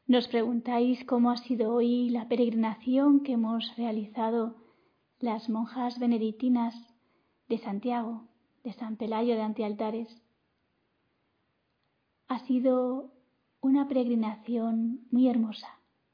Nos preguntáis cómo ha sido hoy la peregrinación que hemos realizado las monjas benedictinas de Santiago, de San Pelayo de Antialtares. Ha sido una peregrinación muy hermosa,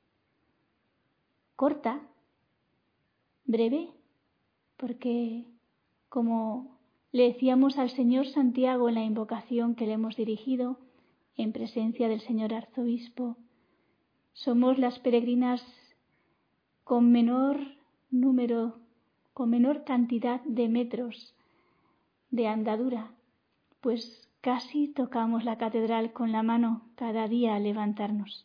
corta, breve, porque como le decíamos al señor Santiago en la invocación que le hemos dirigido en presencia del señor arzobispo, somos las peregrinas con menor número, con menor cantidad de metros de andadura, pues casi tocamos la catedral con la mano cada día al levantarnos.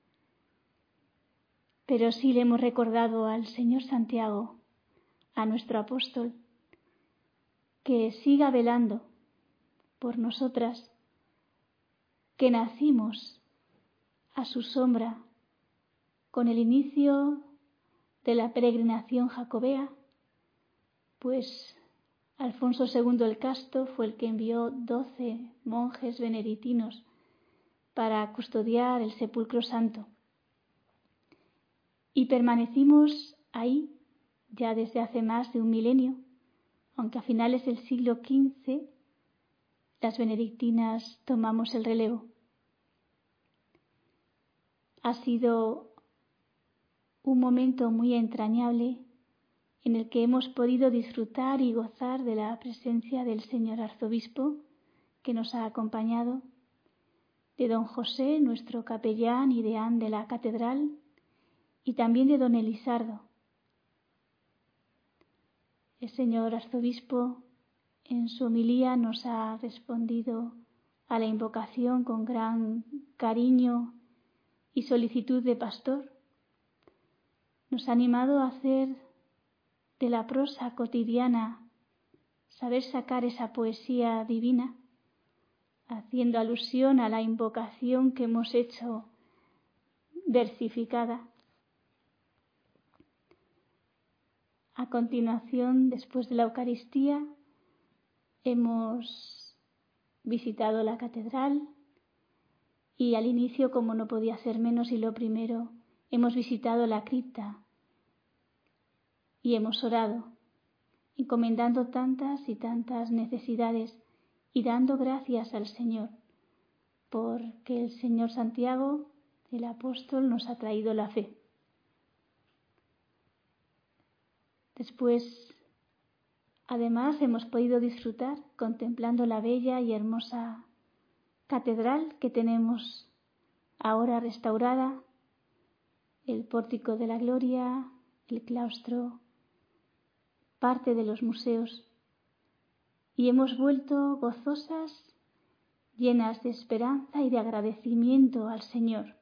Pero sí le hemos recordado al señor Santiago, a nuestro apóstol, que siga velando por nosotras, que nacimos a su sombra con el inicio de la peregrinación jacobea, pues Alfonso II el Casto fue el que envió 12 monjes benedictinos para custodiar el sepulcro santo. Y permanecimos ahí ya desde hace más de un milenio, aunque a finales del siglo XV las benedictinas tomamos el relevo. Ha sido un momento muy entrañable en el que hemos podido disfrutar y gozar de la presencia del señor arzobispo que nos ha acompañado, de don José, nuestro capellán y deán de la catedral, y también de don Elisardo. El señor arzobispo en su homilía nos ha respondido a la invocación con gran cariño y solicitud de pastor. Nos ha animado a hacer de la prosa cotidiana, saber sacar esa poesía divina, haciendo alusión a la invocación que hemos hecho versificada. A continuación, después de la Eucaristía, hemos visitado la catedral y al inicio, como no podía ser menos y lo primero, hemos visitado la cripta y hemos orado, encomendando tantas y tantas necesidades y dando gracias al Señor, porque el señor Santiago, el apóstol, nos ha traído la fe. Después, además, hemos podido disfrutar contemplando la bella y hermosa catedral que tenemos ahora restaurada, el pórtico de la gloria, el claustro, parte de los museos, y hemos vuelto gozosas, llenas de esperanza y de agradecimiento al Señor,